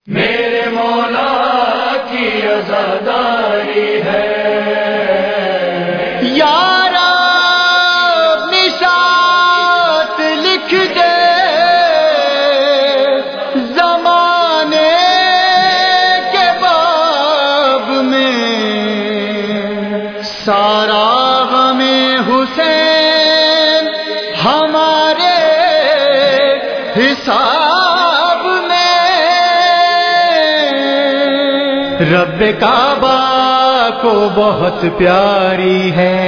میرے مولا کی عزاداری ہے یارا نشات لکھ دے زمانے کے باب میں سارا غم حسین ہمارے حساب میں رب کعبہ کو بہت پیاری ہے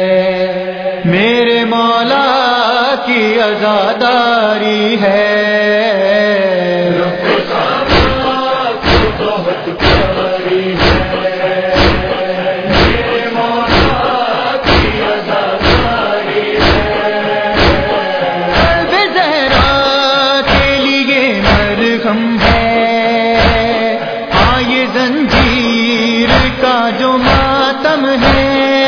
میرے مولا کی عزاداری ہے رب کعبہ کو بہت پیاری ہے میرے مولا کی عزاداری ہے قلب زہرا کے لیے مرہم ہے ہاں یہ زنجیر کا جو ماتم ہے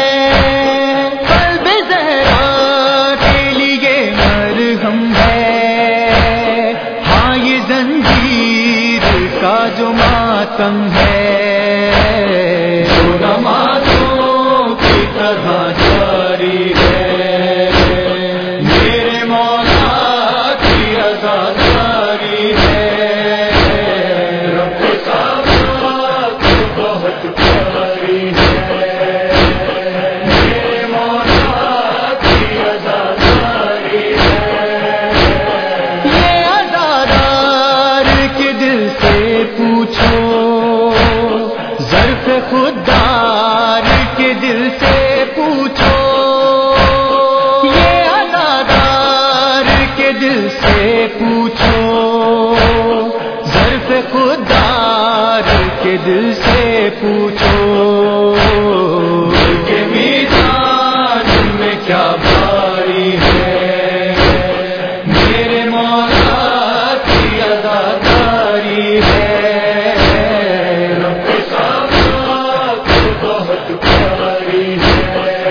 قلب زہرا کے لیے مرہم ہے ہاں یہ زنجیر کا جو ماتم ہے جو نمازوں کی طرح جاری ہے میرے مولا کی عزاداری ہے رب کعبہ کو بہت پیاری ہے میرے مولا کی عزاداری ہے یہ عزادار کے دل سے پوچھو ظرف خوددار کے دل سے پوچھو یہ عزادار کے دل سے پوچھو ظرف خوددار کے دل سے پوچھو کے میدان میں کیا بھاری ہے میرے مولا کی عزاداری ہے رب کعبہ کو بہت پیاری ہے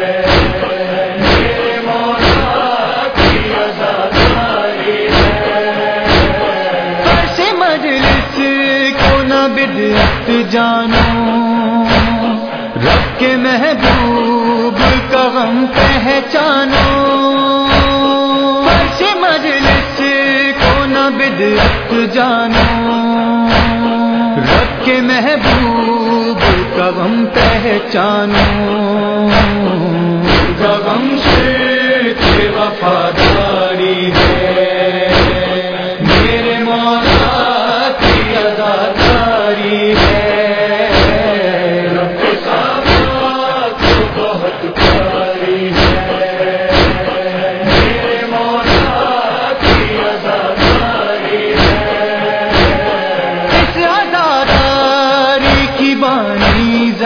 میرے مولا کی عزاداری ہے فرش مجلس کو نہ بدعت جانو رب کے محبوب کا غم پہچانو فرش مجلس کو نہ بدعت جانو رب کے محبوب کا غم پہچانو غم شرک وفاداری ہے میرے مولا کی عزاداری ہے رب کعبہ کو بہت پیاری ہے میرے مولا کی عزاداری ہے اس عزاداری کی بانی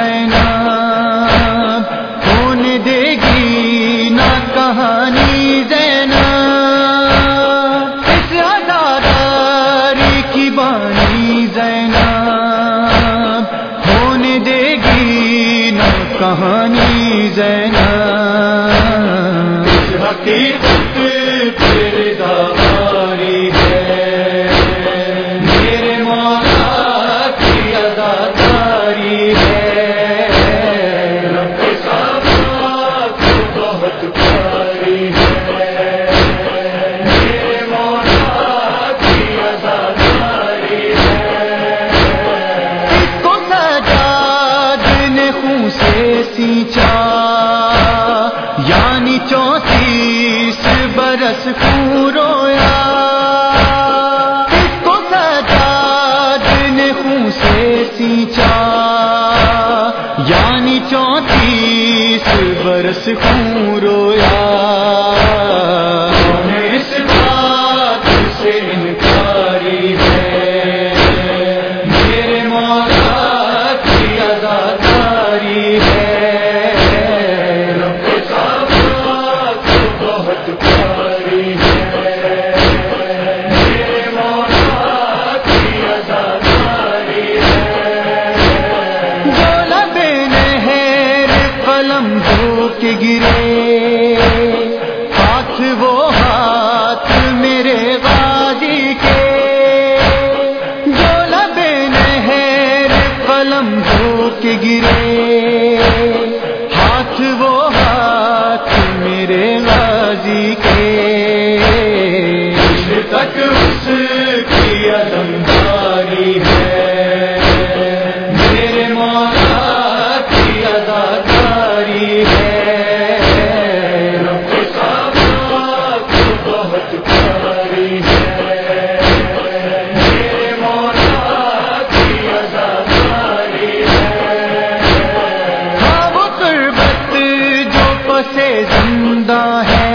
زینب ہونے دے گی نہ کہانی زینب اس عزاداری کی بانی زینب ہونے دے گی نہ کہانی زینب حقیقت تیرے داری ہے میرے مولا کی عزاداری ہے رب کعبہ کو بہت پیاری ہے میرے مولا کی عزاداری ہے اس کو سجاد نے خون سے سینچا یعنی 34 برس خون رویا اس کو سجاد نے خون سے سینچا یعنی 34 برس خون رویا اس بات سے انکاری ہے میرے مولا کی عزاداری ہے رب کعبہ کو بہت پیاری ہے میرے مولا کی عزاداری ہے جو لب نہر قلم دھو کے گرے ہاتھ وہ ہاتھ میرے غازی کے جو لب قلم ہو کے گرے، ہاتھ وہ ہاتھ میرے غازی کے، تک اس کی عدمداری ہے، میرے مولا کی اداکاری ہے، رب سامات بہت پیاری ہے، میرے مولا کی اداکاری ہے۔ ہاں وہ تربت جو پسے زندہ ہے،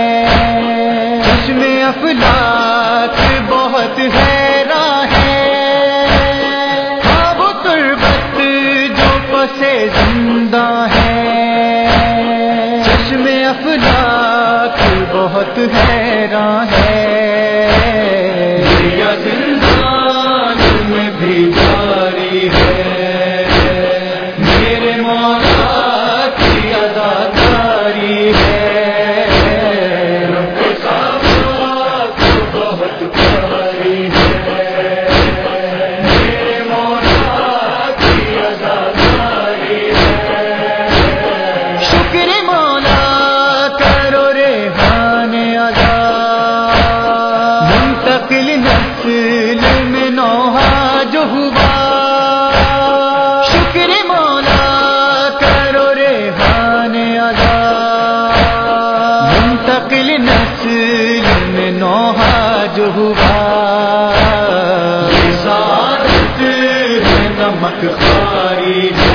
چشم افلاک بہت حیراں ہے، ہاں وہ تربت جو پسے زندہ ہے، چشم افلاک بہت حیراں ہے، یا زندان میں بھی جاری ہے، میرے مولا کی اداکاری ہے، رب سامات بہت پیاری ہے، میرے مولا کی اداکاری ہے۔ شکر مولا کرو ریحان ادا، منتقل نسل میں نوحہ جو ہوا، شکر مولا کرو ریحان ادا، منتقل نسل میں نوحہ جو ہوا، سعادت ہے نمک خواری